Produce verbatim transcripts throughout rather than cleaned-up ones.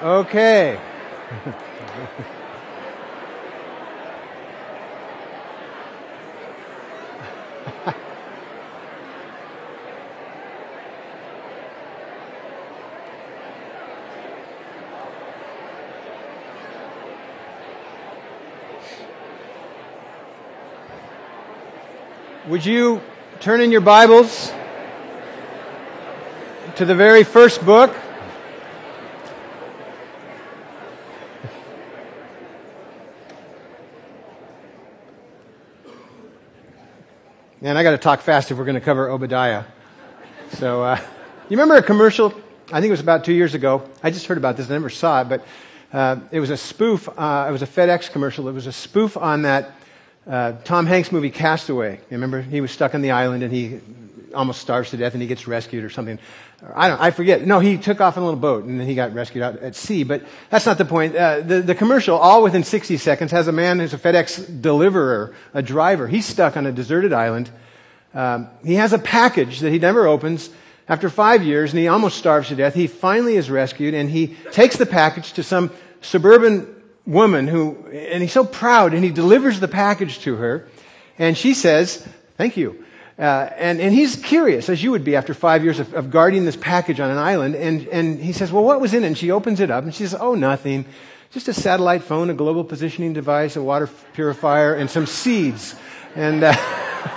Okay. Would you turn in your Bibles to the very first book? Man, I got to talk fast if we're going to cover Obadiah. So, uh, you remember a commercial? I think it was about two years ago. I just heard about this. I never saw it, but uh, it was a spoof. Uh, it was a FedEx commercial. It was a spoof on that uh, Tom Hanks movie Castaway. You remember? He was stuck on the island and he almost starves to death and he gets rescued or something. I don't. I forget. No, he took off in a little boat and then he got rescued out at sea. But that's not the point. Uh, the, the commercial, all within sixty seconds, has a man who's a FedEx deliverer, a driver. He's stuck on a deserted island. Um, he has a package that he never opens. After five years, and he almost starves to death, he finally is rescued, and he takes the package to some suburban woman who, and he's so proud, and he delivers the package to her, and she says, "Thank you." Uh, and, and he's curious, as you would be after five years of, of guarding this package on an island, and, and he says, "Well, what was in it?" And she opens it up, and she says, "Oh, nothing. Just a satellite phone, a global positioning device, a water purifier, and some seeds." And, uh,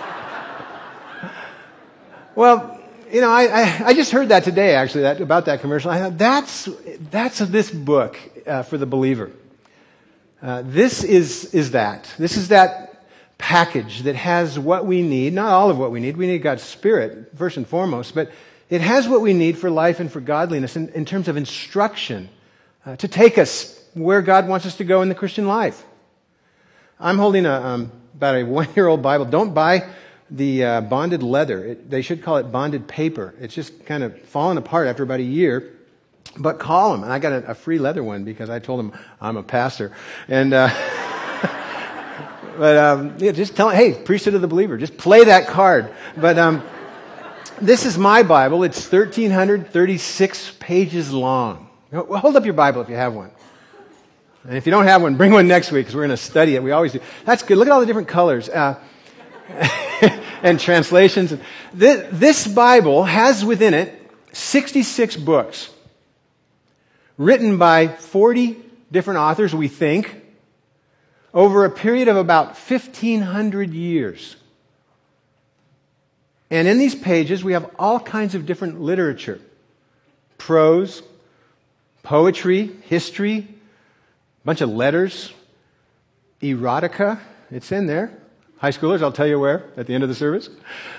well, you know, I, I, I just heard that today, actually, that, about that commercial. I thought, that's, that's this book uh, for the believer. Uh, this is, is that. This is that package that has what we need, not all of what we need. We need God's Spirit, first and foremost, but it has what we need for life and for godliness in, in terms of instruction uh, to take us where God wants us to go in the Christian life. I'm holding a, um, about a one-year-old Bible. Don't buy the uh, bonded leather. It, they should call it bonded paper. It's just kind of fallen apart after about a year. But call them. And I got a, a free leather one because I told them I'm a pastor. And, uh, but, um, yeah, just tell them, hey, priesthood of the believer, just play that card. But, um, this is my Bible. It's one thousand three hundred thirty-six pages long. Well, hold up your Bible if you have one. And if you don't have one, bring one next week because we're going to study it. We always do. That's good. Look at all the different colors. Uh, and translations. This, this Bible has within it sixty-six books written by forty different authors, we think, over a period of about fifteen hundred years. And in these pages, we have all kinds of different literature. Prose, poetry, history, a bunch of letters, erotica, it's in there. High schoolers, I'll tell you where at the end of the service.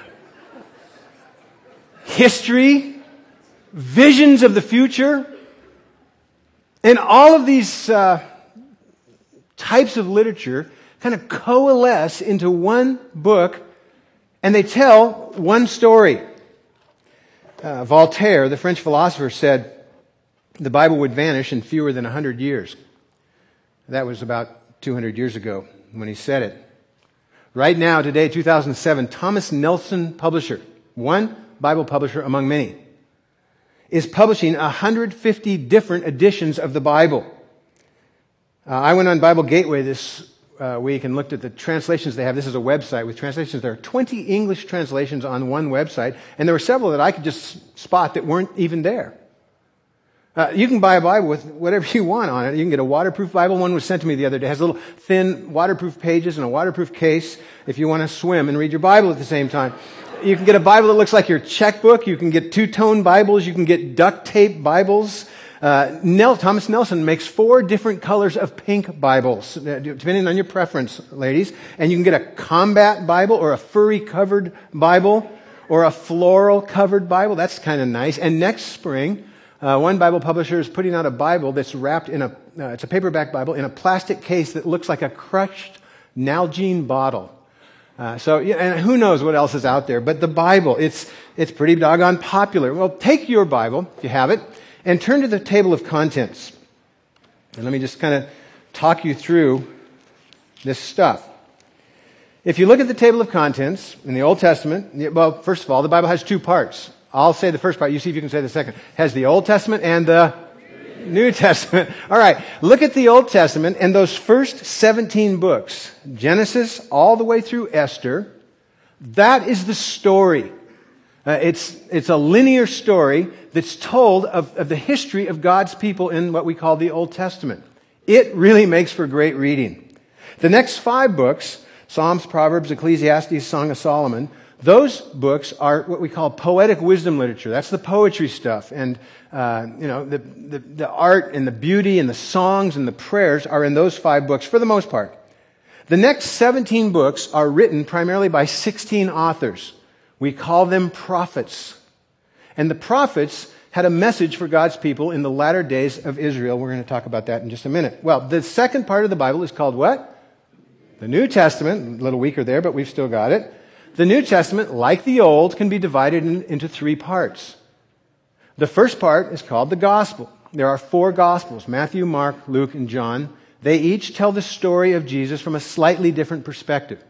History, visions of the future, and all of these uh, types of literature kind of coalesce into one book, and they tell one story. Uh, Voltaire, the French philosopher, said the Bible would vanish in fewer than one hundred years. That was about two hundred years ago when he said it. Right now, today, two thousand seven, Thomas Nelson Publisher, one Bible publisher among many, is publishing one hundred fifty different editions of the Bible. Uh, I went on Bible Gateway this uh, week and looked at the translations they have. This is a website with translations. There are twenty English translations on one website, and there were several that I could just spot that weren't even there. Uh, you can buy a Bible with whatever you want on it. You can get a waterproof Bible. One was sent to me the other day. It has little thin waterproof pages and a waterproof case if you want to swim and read your Bible at the same time. You can get a Bible that looks like your checkbook. You can get two-tone Bibles. You can get duct tape Bibles. Uh, Nel- Thomas Nelson makes four different colors of pink Bibles, depending on your preference, ladies. And you can get a combat Bible or a furry-covered Bible or a floral-covered Bible. That's kind of nice. And next spring, Uh, one Bible publisher is putting out a Bible that's wrapped in a, uh, it's a paperback Bible in a plastic case that looks like a crushed Nalgene bottle. Uh, so, yeah, and who knows what else is out there. But the Bible, it's, it's pretty doggone popular. Well, take your Bible, if you have it, and turn to the table of contents. And let me just kind of talk you through this stuff. If you look at the table of contents in the Old Testament, well, first of all, the Bible has two parts. I'll say the first part. You see if you can say the second. It has the Old Testament and the New Testament. All right. Look at the Old Testament and those first seventeen books. Genesis all the way through Esther. That is the story. Uh, it's, it's a linear story that's told of, of the history of God's people in what we call the Old Testament. It really makes for great reading. The next five books, Psalms, Proverbs, Ecclesiastes, Song of Solomon, those books are what we call poetic wisdom literature. That's the poetry stuff. And, uh, you know, the, the, the art and the beauty and the songs and the prayers are in those five books for the most part. The next seventeen books are written primarily by sixteen authors. We call them prophets. And the prophets had a message for God's people in the latter days of Israel. We're going to talk about that in just a minute. Well, the second part of the Bible is called what? The New Testament. A little weaker there, but we've still got it. The New Testament, like the Old, can be divided in, into three parts. The first part is called the Gospel. There are four Gospels, Matthew, Mark, Luke, and John. They each tell the story of Jesus from a slightly different perspective.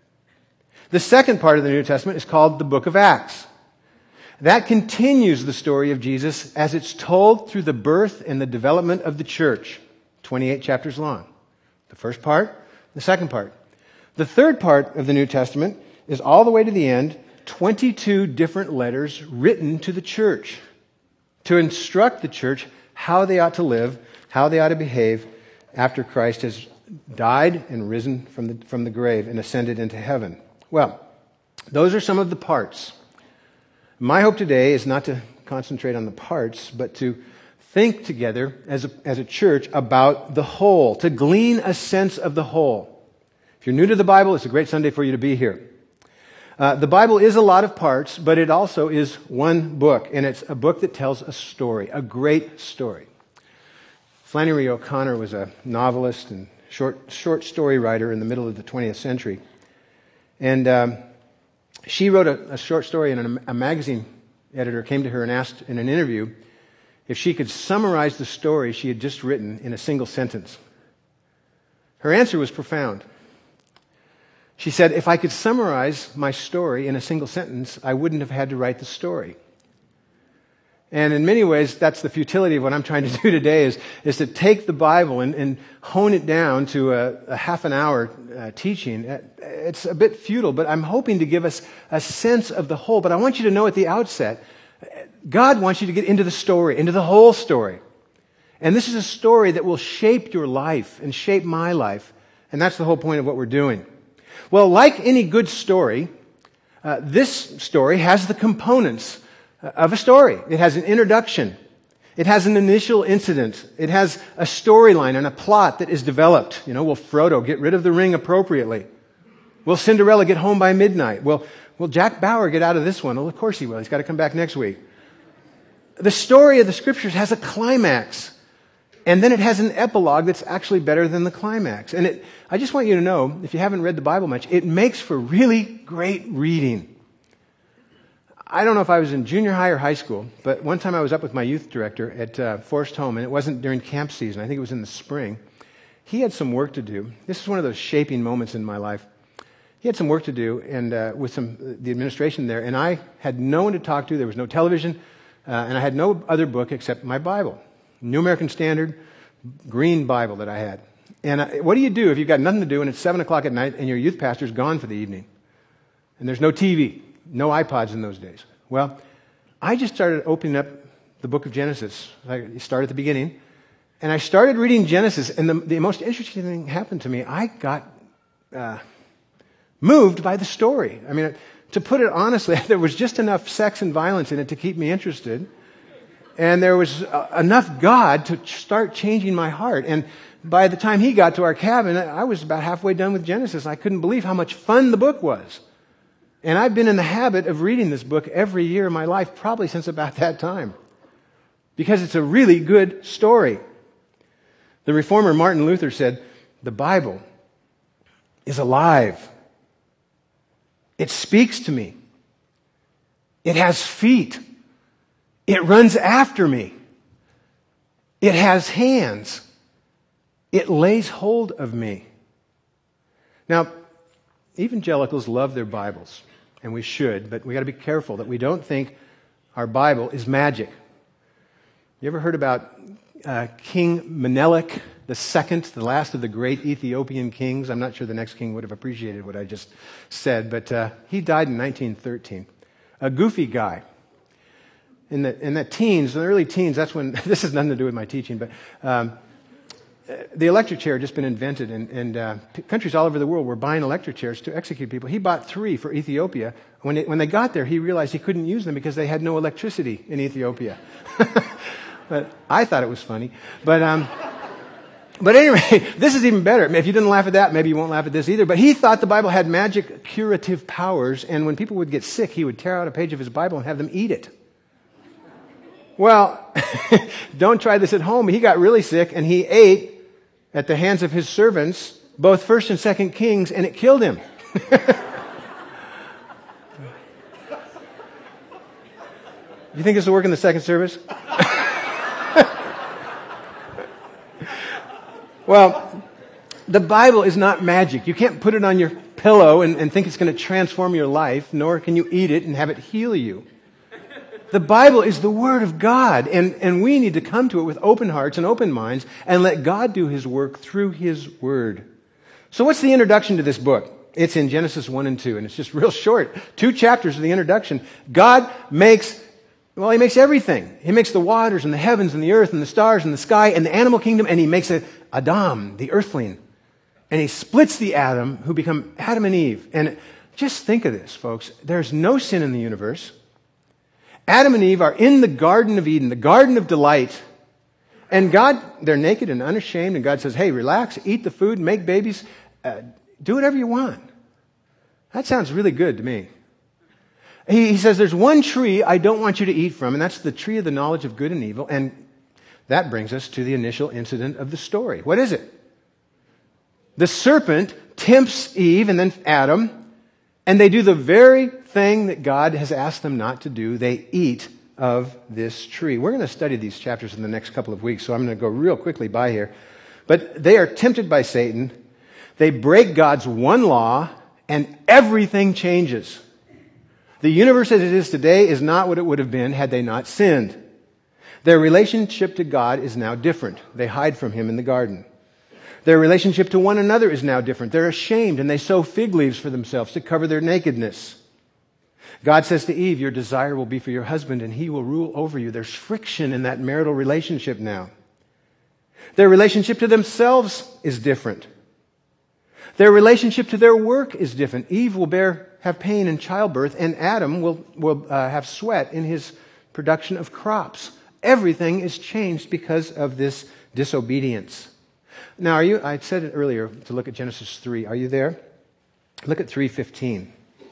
The second part of the New Testament is called the Book of Acts. That continues the story of Jesus as it's told through the birth and the development of the church, twenty-eight chapters long. The first part, the second part. The third part of the New Testament is all the way to the end, twenty-two different letters written to the church to instruct the church how they ought to live, how they ought to behave after Christ has died and risen from the, from the grave and ascended into heaven. Well, those are some of the parts. My hope today is not to concentrate on the parts, but to think together as a, as a church about the whole, to glean a sense of the whole. If you're new to the Bible, it's a great Sunday for you to be here. Uh, the Bible is a lot of parts, but it also is one book, and it's a book that tells a story, a great story. Flannery O'Connor was a novelist and short, short story writer in the middle of the twentieth century. And um, she wrote a, a short story, and a, a magazine editor came to her and asked in an interview if she could summarize the story she had just written in a single sentence. Her answer was profound. She said, if I could summarize my story in a single sentence, I wouldn't have had to write the story. And in many ways, that's the futility of what I'm trying to do today, is, is to take the Bible and, and hone it down to a, a half an hour uh, teaching. It's a bit futile, but I'm hoping to give us a sense of the whole. But I want you to know at the outset, God wants you to get into the story, into the whole story. And this is a story that will shape your life and shape my life. And that's the whole point of what we're doing. Well, like any good story, uh, this story has the components of a story. It has an introduction. It has an initial incident. It has a storyline and a plot that is developed. You know, will Frodo get rid of the ring appropriately? Will Cinderella get home by midnight? Will, will Jack Bauer get out of this one? Well, of course he will. He's got to come back next week. The story of the Scriptures has a climax. And then it has an epilogue that's actually better than the climax. And it, I just want you to know, if you haven't read the Bible much, it makes for really great reading. I don't know if I was in junior high or high school, but one time I was up with my youth director at uh, Forest Home, and it wasn't during camp season. I think it was in the spring. He had some work to do. This is one of those shaping moments in my life. He had some work to do, and uh, with some the administration there, and I had no one to talk to. There was no television, uh, and I had no other book except my Bible, New American Standard, green Bible that I had. And I, what do you do if you've got nothing to do and it's seven o'clock at night and your youth pastor's gone for the evening, and there's no T V? No iPods in those days. Well, I just started opening up the book of Genesis. I started at the beginning, and I started reading Genesis, and the, the most interesting thing happened to me. I got uh, moved by the story. I mean, to put it honestly, there was just enough sex and violence in it to keep me interested, and there was uh, enough God to start changing my heart. And by the time he got to our cabin, I was about halfway done with Genesis. I couldn't believe how much fun the book was. And I've been in the habit of reading this book every year of my life, probably since about that time, because it's a really good story. The reformer Martin Luther said, the Bible is alive. It speaks to me. It has feet. It runs after me. It has hands. It lays hold of me. Now, evangelicals love their Bibles, and we should, but we got to be careful that we don't think our Bible is magic. You ever heard about uh, King Menelik the second, the last of the great Ethiopian kings. I'm not sure the next king would have appreciated what I just said, but uh, he died in nineteen thirteen. A goofy guy. In the in the teens, in the early teens, that's when, this has nothing to do with my teaching, but um, the electric chair had just been invented, and, and uh, countries all over the world were buying electric chairs to execute people. He bought three for Ethiopia. When, it, when they got there, he realized he couldn't use them because they had no electricity in Ethiopia. But I thought it was funny. But um, but anyway, this is even better. If you didn't laugh at that, maybe you won't laugh at this either. But he thought the Bible had magic curative powers, and when people would get sick, he would tear out a page of his Bible and have them eat it. Well, don't try this at home. He got really sick, and he ate at the hands of his servants, both First and Second Kings, and it killed him. You think this will work in the second service? Well, the Bible is not magic. You can't put it on your pillow and, and think it's going to transform your life, nor can you eat it and have it heal you. The Bible is the Word of God, and, and we need to come to it with open hearts and open minds and let God do His work through His Word. So what's the introduction to this book? It's in Genesis one and two, and it's just real short. Two chapters of the introduction. God makes, well, He makes everything. He makes the waters and the heavens and the earth and the stars and the sky and the animal kingdom, and He makes a Adam, the earthling. And He splits the atom who become Adam and Eve. And just think of this, folks. There's no sin in the universe. Adam and Eve are in the Garden of Eden, the Garden of Delight. And God, they're naked and unashamed, and God says, hey, relax, eat the food, make babies, uh, do whatever you want. That sounds really good to me. He, he says, there's one tree I don't want you to eat from, and that's the tree of the knowledge of good and evil. And that brings us to the initial incident of the story. What is it? The serpent tempts Eve and then Adam, and they do the very thing that God has asked them not to do. They eat of this tree. We're going to study these chapters in the next couple of weeks, so I'm going to go real quickly by here. But they are tempted by Satan. They break God's one law, and everything changes. The universe as it is today is not what it would have been had they not sinned. Their relationship to God is now different. They hide from Him in the garden. Their relationship to one another is now different. They're ashamed, and they sew fig leaves for themselves to cover their nakedness. God says to Eve, your desire will be for your husband, and he will rule over you. There's friction in that marital relationship now. Their relationship to themselves is different. Their relationship to their work is different. Eve will bear, have pain in childbirth, and Adam will, will uh, have sweat in his production of crops. Everything is changed because of this disobedience. Now, are you? I said it earlier to look at Genesis three. Are you there? Look at three fifteen.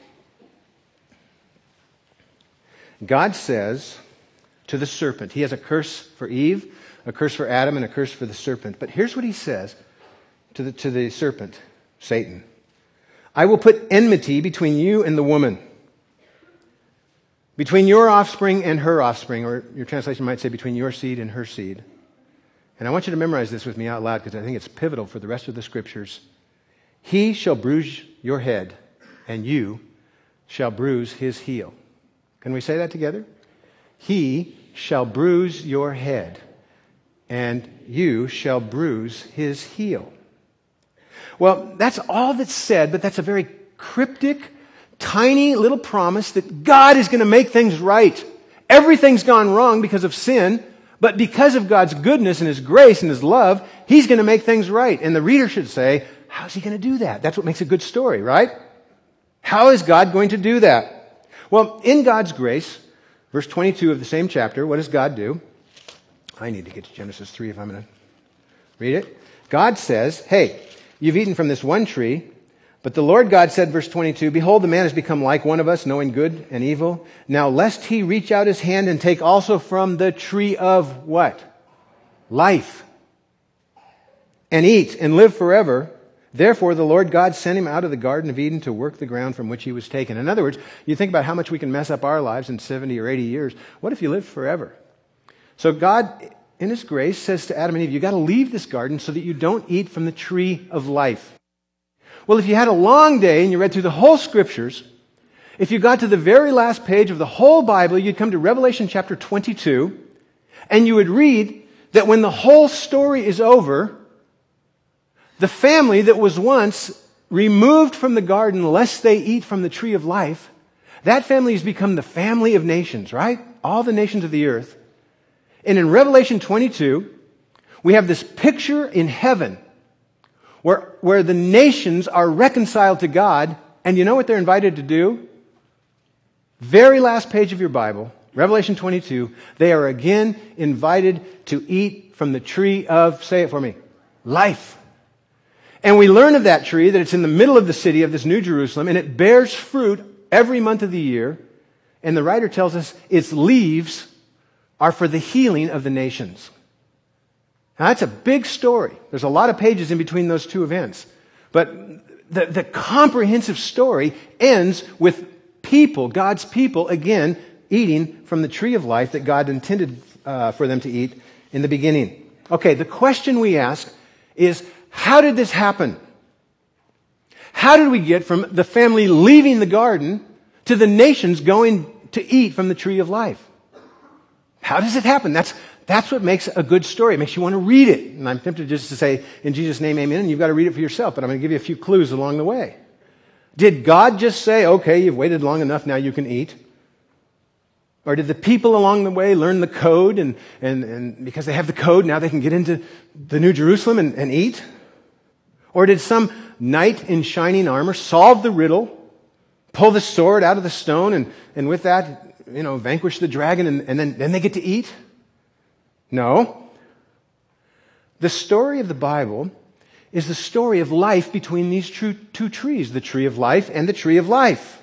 God says to the serpent, He has a curse for Eve, a curse for Adam, and a curse for the serpent. But here's what He says to the, to the serpent, Satan. I will put enmity between you and the woman, between your offspring and her offspring, or your translation might say between your seed and her seed. And I want you to memorize this with me out loud because I think it's pivotal for the rest of the scriptures. He shall bruise your head, and you shall bruise his heel. Can we say that together? He shall bruise your head, and you shall bruise his heel. Well, that's all that's said, but that's a very cryptic, tiny little promise that God is going to make things right. Everything's gone wrong because of sin, but because of God's goodness and His grace and His love, He's going to make things right. And the reader should say, how's He going to do that? That's what makes a good story, right? How is God going to do that? Well, in God's grace, verse twenty-two of the same chapter, what does God do? I need to get to Genesis three if I'm going to read it. God says, hey, you've eaten from this one tree, but the Lord God said, verse twenty-two, behold, the man has become like one of us, knowing good and evil. Now, lest he reach out his hand and take also from the tree of what? Life. And eat and live forever. Therefore, the Lord God sent him out of the Garden of Eden to work the ground from which he was taken. In other words, you think about how much we can mess up our lives in seventy or eighty years. What if you lived forever? So God, in His grace, says to Adam and Eve, you've got to leave this garden so that you don't eat from the tree of life. Well, if you had a long day and you read through the whole Scriptures, if you got to the very last page of the whole Bible, you'd come to Revelation chapter twenty-two, and you would read that when the whole story is over, the family that was once removed from the garden lest they eat from the tree of life, that family has become the family of nations, right? All the nations of the earth. And in Revelation twenty-two, we have this picture in heaven where, where the nations are reconciled to God. And you know what they're invited to do? Very last page of your Bible, Revelation twenty-two, they are again invited to eat from the tree of, say it for me, life. And we learn of that tree that it's in the middle of the city of this New Jerusalem, and it bears fruit every month of the year. And the writer tells us its leaves are for the healing of the nations. Now that's a big story. There's a lot of pages in between those two events. But the, the comprehensive story ends with people, God's people, again, eating from the tree of life that God intended uh, for them to eat in the beginning. Okay, the question we ask is, how did this happen? How did we get from the family leaving the garden to the nations going to eat from the tree of life? How does it happen? That's, that's what makes a good story. It makes you want to read it. And I'm tempted just to say, in Jesus' name, amen, and you've got to read it for yourself. But I'm going to give you a few clues along the way. Did God just say, okay, you've waited long enough, now you can eat? Or did the people along the way learn the code, and, and, and because they have the code, now they can get into the New Jerusalem and, and eat? Or did some knight in shining armor solve the riddle, pull the sword out of the stone, and, and with that, you know, vanquish the dragon, and, and then, then they get to eat? No. The story of the Bible is the story of life between these two, two trees, the tree of life and the tree of life.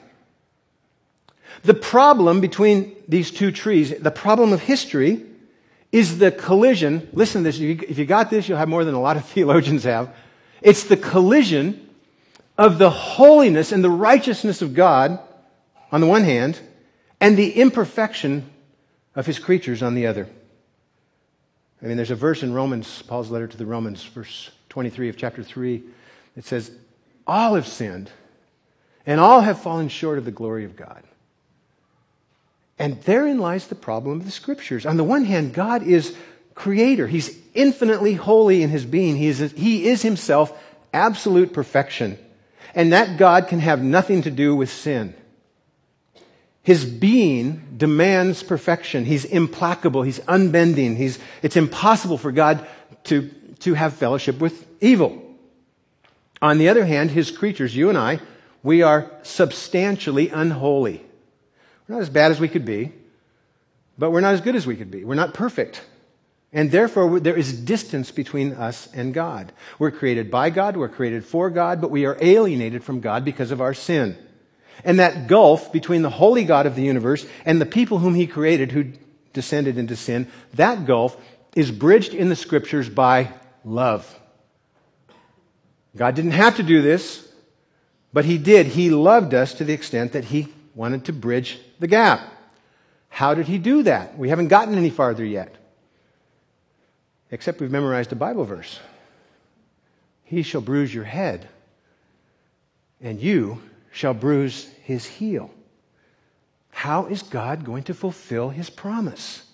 The problem between these two trees, the problem of history, is the collision. Listen to this. If you got this, you'll have more than a lot of theologians have. It's the collision of the holiness and the righteousness of God on the one hand, and the imperfection of His creatures on the other. I mean, there's a verse in Romans, Paul's letter to the Romans, verse twenty-three of chapter three, it says, all have sinned, and all have fallen short of the glory of God. And therein lies the problem of the Scriptures. On the one hand, God is creator. He's infinitely holy in His being. He is, he is Himself absolute perfection. And that God can have nothing to do with sin. His being demands perfection. He's implacable. He's unbending. He's, it's impossible for God to, to have fellowship with evil. On the other hand, His creatures, you and I, we are substantially unholy. We're not as bad as we could be, but we're not as good as we could be. We're not perfect. And therefore, there is distance between us and God. We're created by God, we're created for God, but we are alienated from God because of our sin. And that gulf between the holy God of the universe and the people whom He created who descended into sin, that gulf is bridged in the Scriptures by love. God didn't have to do this, but He did. He loved us to the extent that He wanted to bridge the gap. How did He do that? We haven't gotten any farther yet. Except we've memorized a Bible verse. He shall bruise your head, and you shall bruise his heel. How is God going to fulfill His promise?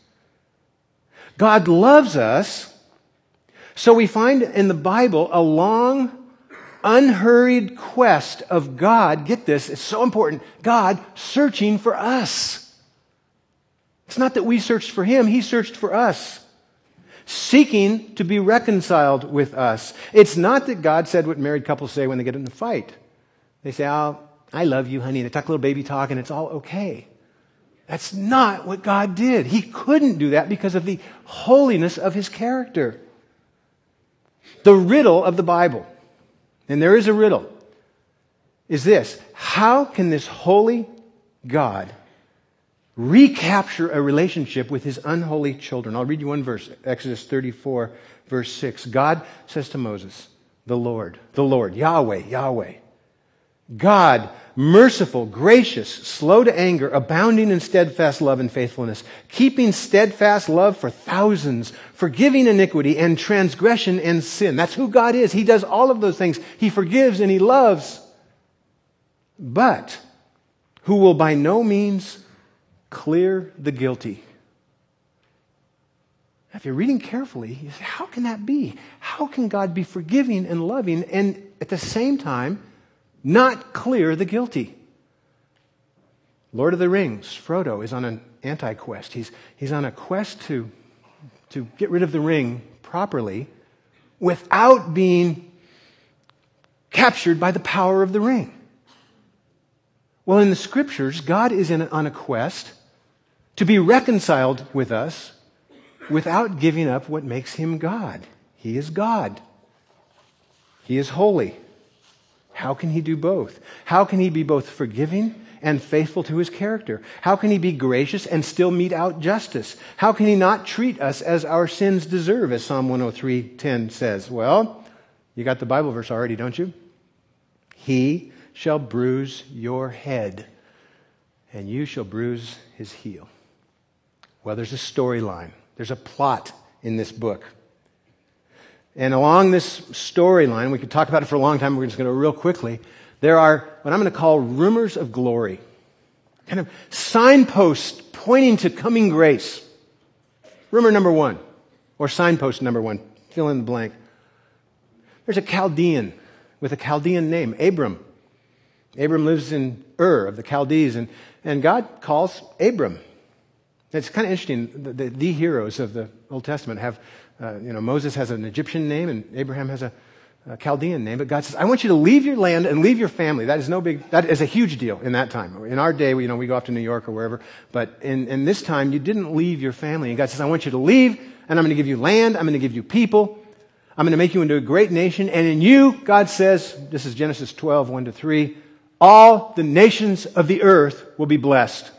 God loves us, so we find in the Bible a long, unhurried quest of God, get this, it's so important, God searching for us. It's not that we searched for Him, He searched for us, seeking to be reconciled with us. It's not that God said what married couples say when they get in a fight. They say, oh, I love you, honey. They talk a little baby talk and it's all okay. That's not what God did. He couldn't do that because of the holiness of His character. The riddle of the Bible, and there is a riddle, is this: how can this holy God recapture a relationship with His unholy children? I'll read you one verse, Exodus thirty-four, verse six. God says to Moses, the Lord, the Lord, Yahweh, Yahweh, God, merciful, gracious, slow to anger, abounding in steadfast love and faithfulness, keeping steadfast love for thousands, forgiving iniquity and transgression and sin. That's who God is. He does all of those things. He forgives and He loves. But who will by no means clear the guilty. if you're reading carefully, you say, how can that be? How can God be forgiving and loving and at the same time not clear the guilty? Lord of the Rings, Frodo is on an anti-quest. He's, he's on a quest to, to get rid of the ring properly without being captured by the power of the ring. Well, in the Scriptures, God is in, on a quest to be reconciled with us without giving up what makes him God. He is God. He is holy. How can he do both? How can he be both forgiving and faithful to his character? How can he be gracious and still mete out justice? How can he not treat us as our sins deserve, as Psalm one oh three ten says? Well, you got the Bible verse already, don't you? He shall bruise your head, and you shall bruise his heel. Well, there's a storyline. There's a plot in this book. And along this storyline, we could talk about it for a long time, we're just going to go real quickly. There are what I'm going to call rumors of glory. Kind of signposts pointing to coming grace. Rumor number one, or signpost number one, fill in the blank. There's a Chaldean with a Chaldean name, Abram. Abram lives in Ur of the Chaldees, and, and God calls Abram. It's kind of interesting. The, the, the heroes of the Old Testament have, uh, you know, Moses has an Egyptian name and Abraham has a, a Chaldean name. But God says, I want you to leave your land and leave your family. That is no big, that is a huge deal in that time. In our day, you know, we go off to New York or wherever. But in, in this time, you didn't leave your family. And God says, I want you to leave, and I'm going to give you land. I'm going to give you people. I'm going to make you into a great nation. And in you, God says, this is Genesis twelve, one to three, all the nations of the earth will be blessed.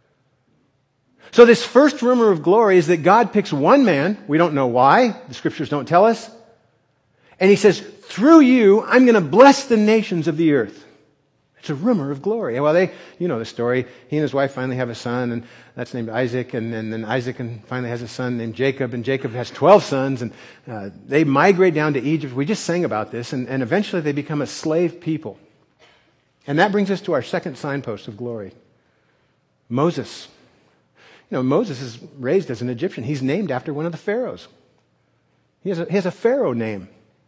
So this first rumor of glory is that God picks one man. We don't know why. The Scriptures don't tell us. And he says, through you, I'm going to bless the nations of the earth. It's a rumor of glory. Well, they, you know the story. He and his wife finally have a son, and that's named Isaac. And then, then Isaac and finally has a son named Jacob, and Jacob has twelve sons, and uh, they migrate down to Egypt. We just sang about this, and, and eventually they become a slave people. And that brings us to our second signpost of glory. Moses. You know, Moses is raised as an Egyptian. He's named after one of the pharaohs. He has a, he has a pharaoh name.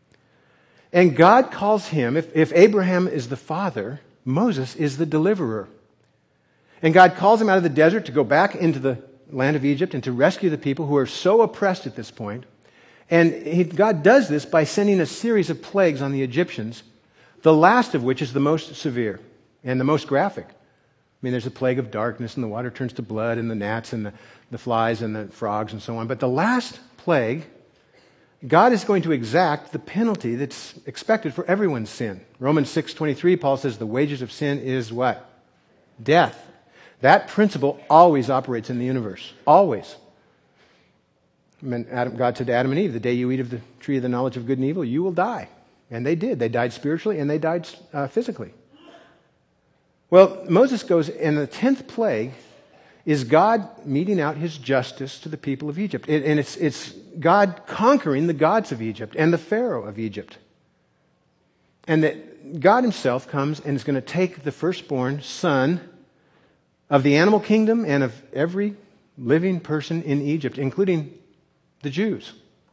And God calls him, if, if Abraham is the father, Moses is the deliverer. And God calls him out of the desert to go back into the land of Egypt and to rescue the people who are so oppressed at this point. And he, God does this by sending a series of plagues on the Egyptians, the last of which is the most severe and the most graphic. I mean, there's a plague of darkness, and the water turns to blood, and the gnats, and the, the flies, and the frogs, and so on. But the last plague, God is going to exact the penalty that's expected for everyone's sin. Romans six twenty-three, Paul says, the wages of sin is what? Death. That principle always operates in the universe. Always. I mean, Adam, God said to Adam and Eve, the day you eat of the tree of the knowledge of good and evil, you will die. And they did. They died spiritually, and they died uh, physically. Well, Moses goes, and the tenth plague is God meting out his justice to the people of Egypt. And it's, it's God conquering the gods of Egypt and the Pharaoh of Egypt. And that God himself comes and is going to take the firstborn son of the animal kingdom and of every living person in Egypt, including the Jews.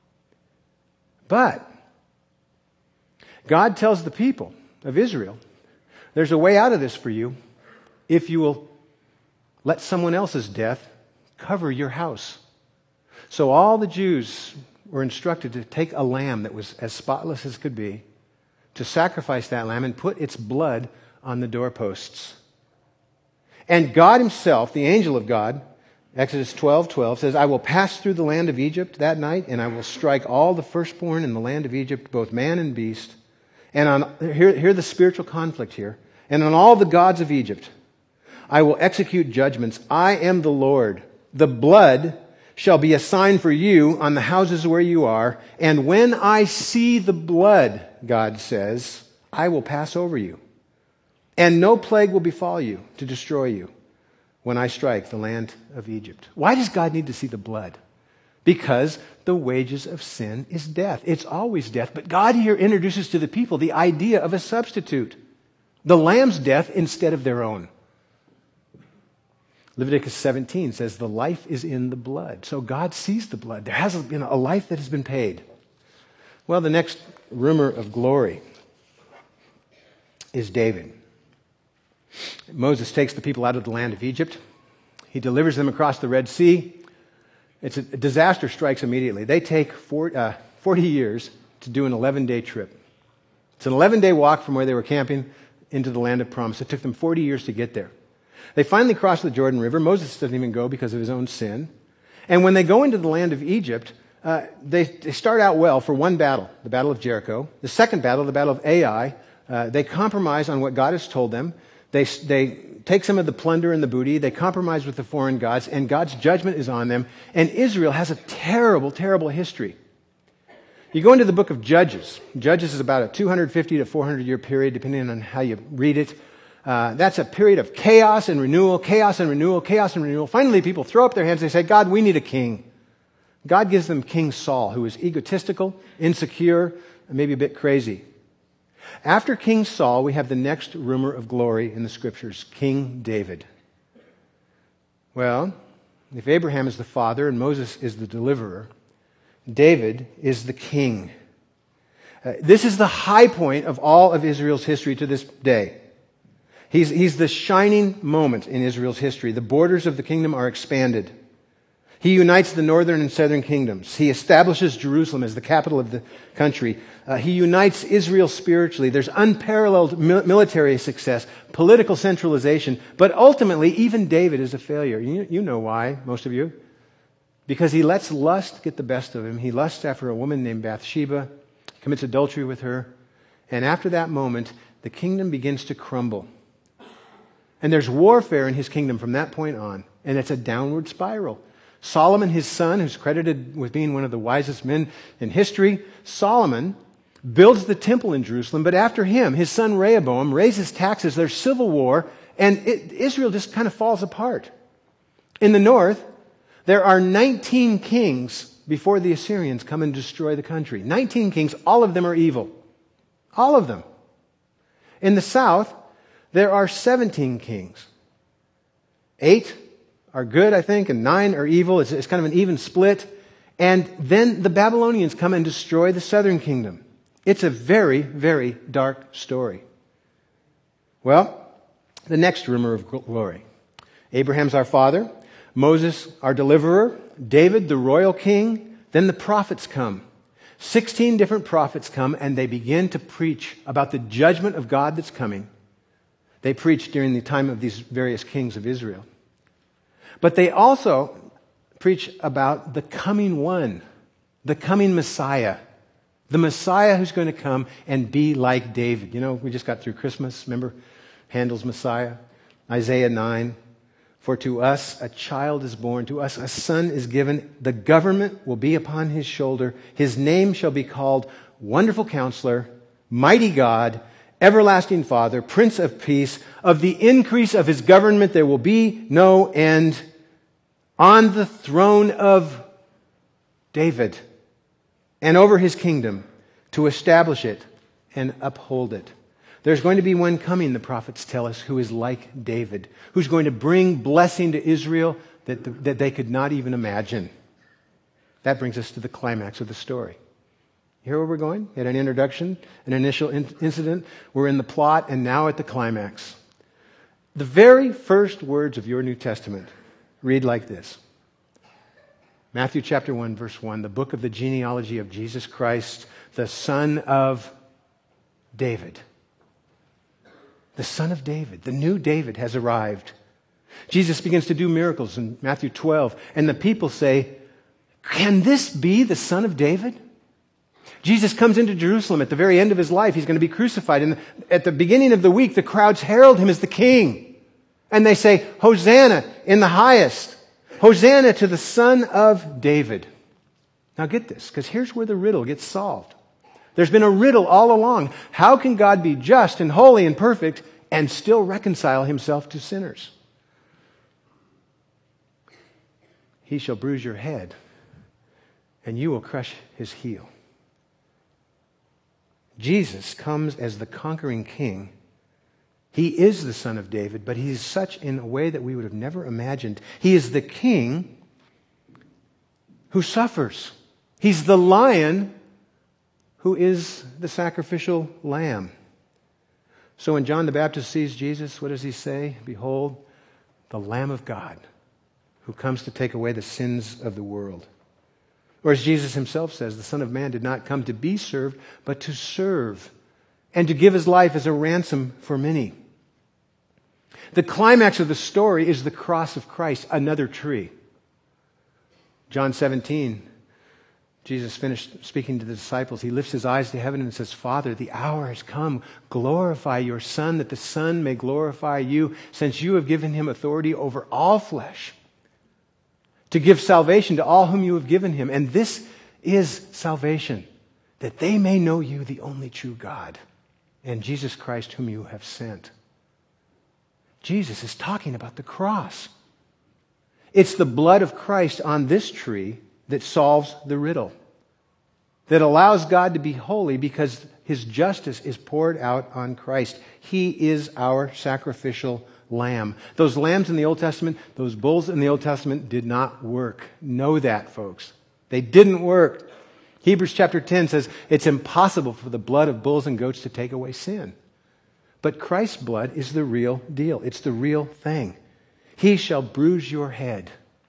But God tells the people of Israel, there's a way out of this for you if you will let someone else's death cover your house. So all the Jews were instructed to take a lamb that was as spotless as could be, to sacrifice that lamb and put its blood on the doorposts. And God himself, the angel of God, Exodus twelve twelve says, I will pass through the land of Egypt that night, and I will strike all the firstborn in the land of Egypt, both man and beast. And on, hear, hear the spiritual conflict here. And on all the gods of Egypt, I will execute judgments. I am the Lord. The blood shall be a sign for you on the houses where you are. And when I see the blood, God says, I will pass over you. And no plague will befall you to destroy you when I strike the land of Egypt. Why does God need to see the blood? Because the wages of sin is death. It's always death. But God here introduces to the people the idea of a substitute. The lamb's death instead of their own. Leviticus seventeen says the life is in the blood. So God sees the blood. There has been a life that has been paid. Well, the next rumor of glory is David. Moses takes the people out of the land of Egypt. He delivers them across the Red Sea. It's a, a disaster strikes immediately. They take four, uh, forty years to do an eleven-day trip. It's an eleven-day walk from where they were camping into the land of promise. It took them forty years to get there. They finally cross the Jordan River. Moses doesn't even go because of his own sin. And when they go into the land of Egypt, uh, they, they start out well for one battle, the Battle of Jericho. The second battle, the Battle of Ai, uh, they compromise on what God has told them. They, they take some of the plunder and the booty. They compromise with the foreign gods, and God's judgment is on them. And Israel has a terrible, terrible history. You go into the book of Judges. Judges is about a two hundred fifty to four hundred year period, depending on how you read it. Uh, that's a period of chaos and renewal, chaos and renewal, chaos and renewal. Finally, people throw up their hands and they say, God, we need a king. God gives them King Saul, who is egotistical, insecure, and maybe a bit crazy. After King Saul, we have the next rumor of glory in the Scriptures, King David. Well, if Abraham is the father and Moses is the deliverer, David is the king. Uh, this is the high point of all of Israel's history to this day. He's, he's the shining moment in Israel's history. The borders of the kingdom are expanded. He unites the northern and southern kingdoms. He establishes Jerusalem as the capital of the country. Uh, he unites Israel spiritually. There's unparalleled mil- military success, political centralization, but ultimately even David is a failure. You, you know why, most of you. Because he lets lust get the best of him. He lusts after a woman named Bathsheba, commits adultery with her, and after that moment, the kingdom begins to crumble. And there's warfare in his kingdom from that point on, and it's a downward spiral. Solomon, his son, who's credited with being one of the wisest men in history, Solomon builds the temple in Jerusalem, but after him, his son Rehoboam raises taxes, there's civil war, and it, Israel just kind of falls apart. In the north, there are nineteen kings before the Assyrians come and destroy the country. nineteen kings, all of them are evil. All of them. In the south, there are seventeen kings. Eight are good, I think, and nine are evil. It's, it's kind of an even split. And then the Babylonians come and destroy the southern kingdom. It's a very, very dark story. Well, the next rumor of glory. Abraham's our father. Moses, our deliverer. David, the royal king. Then the prophets come. Sixteen different prophets come, and they begin to preach about the judgment of God that's coming. They preach during the time of these various kings of Israel. But they also preach about the coming one, the coming Messiah, the Messiah who's going to come and be like David. You know, we just got through Christmas. Remember Handel's Messiah? Isaiah nine. For to us a child is born, to us a son is given. The government will be upon his shoulder. His name shall be called Wonderful Counselor, Mighty God, Everlasting Father, Prince of Peace. Of the increase of his government there will be no end. On the throne of David and over his kingdom, to establish it and uphold it. There's going to be one coming, the prophets tell us, who is like David, who's going to bring blessing to Israel that, that they could not even imagine. That brings us to the climax of the story. You hear where we're going? We had an introduction, an initial in- incident. We're in the plot, and now at the climax. The very first words of your New Testament read like this. Matthew chapter one, verse one, the book of the genealogy of Jesus Christ, the son of David. The son of David, the new David has arrived. Jesus begins to do miracles in Matthew twelve, and the people say, can this be the son of David? Jesus comes into Jerusalem at the very end of his life. He's going to be crucified. And at the beginning of the week, the crowds herald him as the king. And they say, Hosanna in the highest. Hosanna to the son of David. Now get this, because here's where the riddle gets solved. There's been a riddle all along. How can God be just and holy and perfect and still reconcile himself to sinners? He shall bruise your head, and you will crush his heel. Jesus comes as the conquering king He is the Son of David, but he is such in a way that we would have never imagined. He is the King who suffers. He's the Lion who is the sacrificial lamb. So when John the Baptist sees Jesus, what does he say? Behold, the Lamb of God who comes to take away the sins of the world. Or as Jesus himself says, the Son of Man did not come to be served, but to serve and to give his life as a ransom for many. The climax of the story is the cross of Christ, another tree. John seventeen, Jesus finished speaking to the disciples. He lifts his eyes to heaven and says, Father, the hour has come. Glorify your Son, that the Son may glorify you, since you have given him authority over all flesh, to give salvation to all whom you have given him. And this is salvation, that they may know you, the only true God, and Jesus Christ whom you have sent. Jesus is talking about the cross. It's the blood of Christ on this tree that solves the riddle, that allows God to be holy because his justice is poured out on Christ. He is our sacrificial lamb. Those lambs in the Old Testament, those bulls in the Old Testament did not work. Know that, folks. They didn't work. Hebrews chapter ten says it's impossible for the blood of bulls and goats to take away sin. But Christ's blood is the real deal. It's the real thing. He shall bruise your head.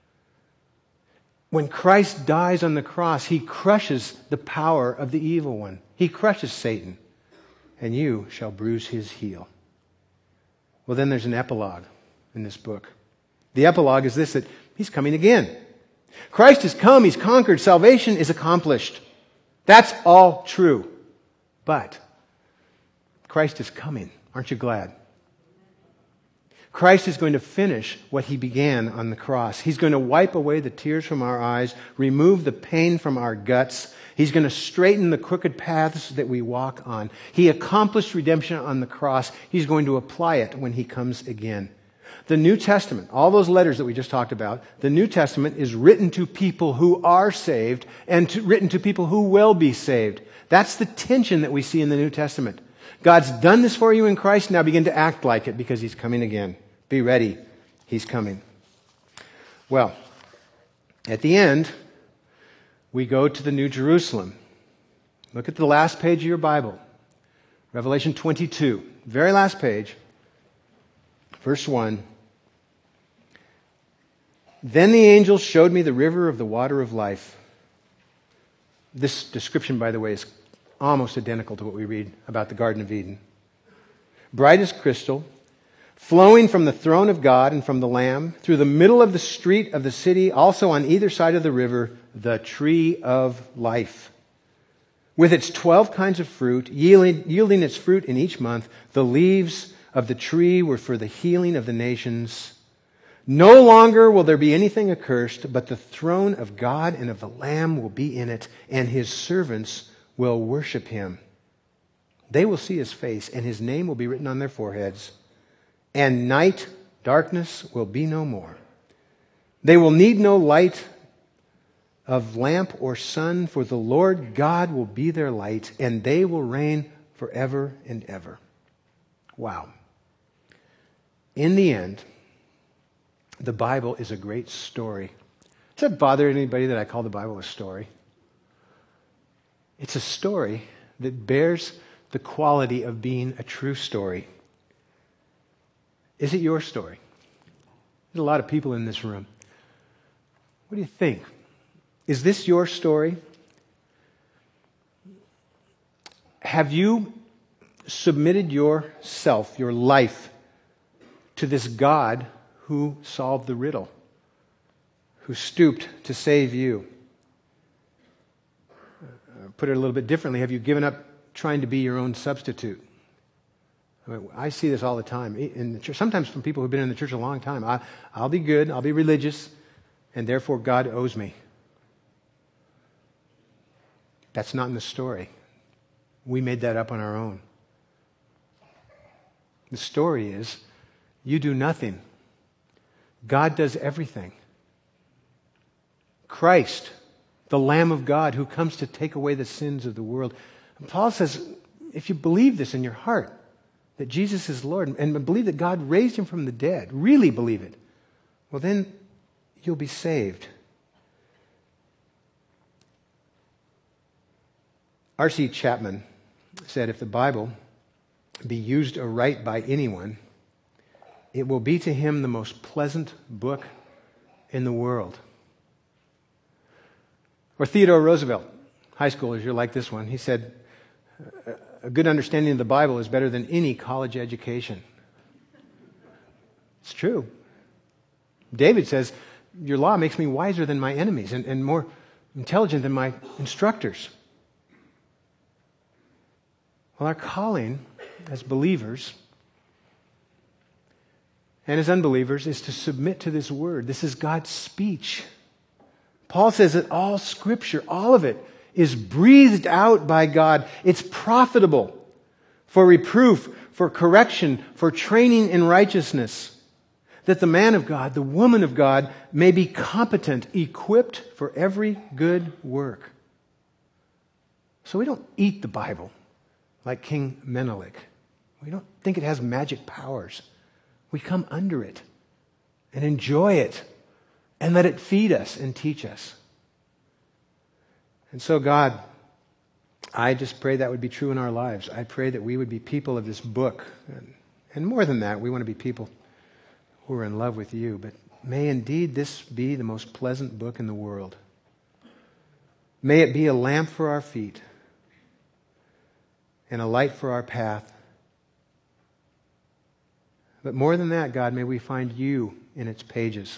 When Christ dies on the cross, he crushes the power of the evil one. He crushes Satan. And you shall bruise his heel. Well, then there's an epilogue in this book. The epilogue is this, that he's coming again. Christ has come. He's conquered. Salvation is accomplished. That's all true. But Christ is coming. Aren't you glad? Christ is going to finish what he began on the cross. He's going to wipe away the tears from our eyes, remove the pain from our guts. He's going to straighten the crooked paths that we walk on. He accomplished redemption on the cross. He's going to apply it when he comes again. The New Testament, all those letters that we just talked about, the New Testament is written to people who are saved and to, written to people who will be saved. That's the tension that we see in the New Testament. God's done this for you in Christ. Now begin to act like it because he's coming again. Be ready. He's coming. Well, at the end, we go to the New Jerusalem. Look at the last page of your Bible. Revelation twenty-two. Very last page. Verse one. Then the angel showed me the river of the water of life. This description, by the way, is almost identical to what we read about the Garden of Eden. Bright as crystal, flowing from the throne of God and from the Lamb, through the middle of the street of the city, also on either side of the river, the tree of life. With its twelve kinds of fruit, yielding, yielding its fruit in each month, the leaves of the tree were for the healing of the nations. No longer will there be anything accursed, but the throne of God and of the Lamb will be in it, and his servants will worship him. They will see his face, and his name will be written on their foreheads. And night, darkness will be no more. They will need no light of lamp or sun, for the Lord God will be their light, and they will reign forever and ever. Wow. In the end, the Bible is a great story. Does that bother anybody that I call the Bible a story? It's a story that bears the quality of being a true story. Is it your story? There's a lot of people in this room. What do you think? Is this your story? Have you submitted yourself, your life, to this God who solved the riddle, who stooped to save you? Put it a little bit differently, have you given up trying to be your own substitute? I mean, I see this all the time, in the church, sometimes from people who've been in the church a long time. I, I'll be good, I'll be religious, and therefore God owes me. That's not in the story. We made that up on our own. The story is, you do nothing. God does everything. Christ, the Lamb of God who comes to take away the sins of the world. And Paul says, if you believe this in your heart, that Jesus is Lord, and believe that God raised him from the dead, really believe it, well then you'll be saved. R C Chapman said, if the Bible be used aright by anyone, it will be to him the most pleasant book in the world. Or Theodore Roosevelt, high schoolers, you're like this one. He said, a good understanding of the Bible is better than any college education. It's true. David says, your law makes me wiser than my enemies and, and more intelligent than my instructors. Well, our calling as believers and as unbelievers is to submit to this word. This is God's speech. Paul says that all Scripture, all of it, is breathed out by God. It's profitable for reproof, for correction, for training in righteousness, that the man of God, the woman of God, may be competent, equipped for every good work. So we don't eat the Bible like King Menelik. We don't think it has magic powers. We come under it and enjoy it and let it feed us and teach us. And so, God, I just pray that would be true in our lives. I pray that we would be people of this book. And, and more than that, we want to be people who are in love with you. But may indeed this be the most pleasant book in the world. May it be a lamp for our feet and a light for our path. But more than that, God, may we find you in its pages.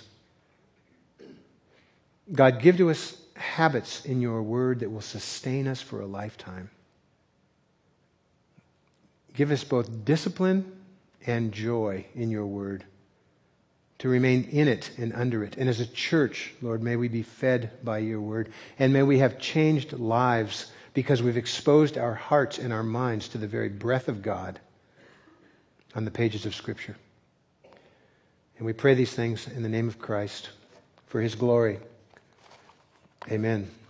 God, give to us habits in your word that will sustain us for a lifetime. Give us both discipline and joy in your word to remain in it and under it. And as a church, Lord, may we be fed by your word. And may we have changed lives because we've exposed our hearts and our minds to the very breath of God on the pages of Scripture. And we pray these things in the name of Christ for his glory. Amen.